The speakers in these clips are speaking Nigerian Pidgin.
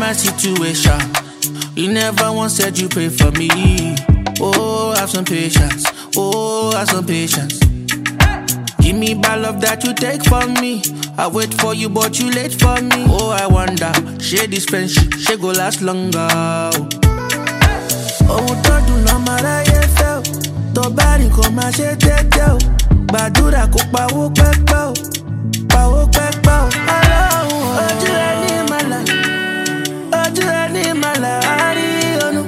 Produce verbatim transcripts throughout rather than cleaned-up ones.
my situation. You never once said you pray for me. Oh, have some patience. Oh, have some patience. Give me bad love that you take from me. I wait for you, but you late for me. Oh, I wonder, share this friendship, she go last longer. Oh, don't do no matter you feel. To body come and she take you. Badura ko pawo pepo, pawo pepo. Oh, ojú ẹni mala, ojú ẹni mala, ari onu.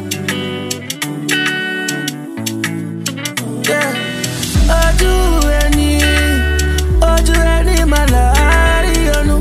Yeah, ojú ẹni, ojú ẹni mala, ari onu.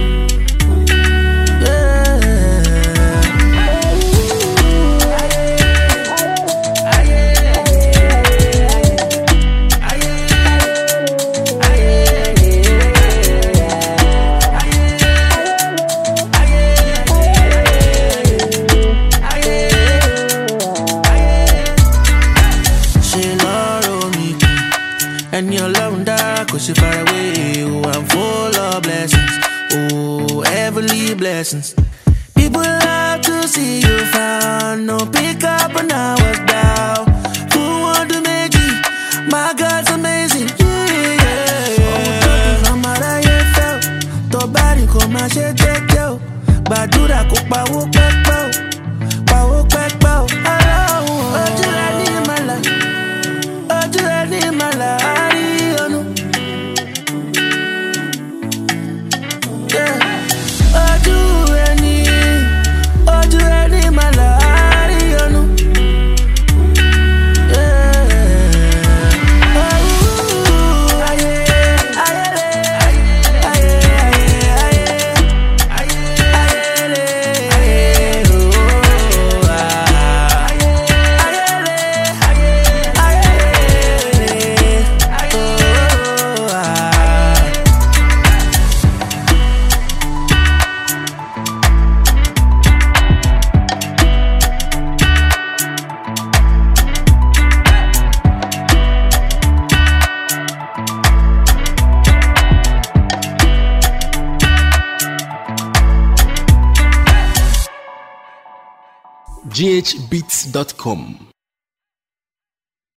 And you're alone, cause you're far away. Oh, I'm full of blessings. Oh, heavenly blessings. People love to see you found. No pick up when I was down. Who want to make it? My God's amazing. Yeah, yeah, yeah. Oh, no matter you felt. To body come and she take you. Badura ko pawo pepo, pawo pepo. Oh, ojú ẹni mala, ojú ẹni mala. g h beats dot com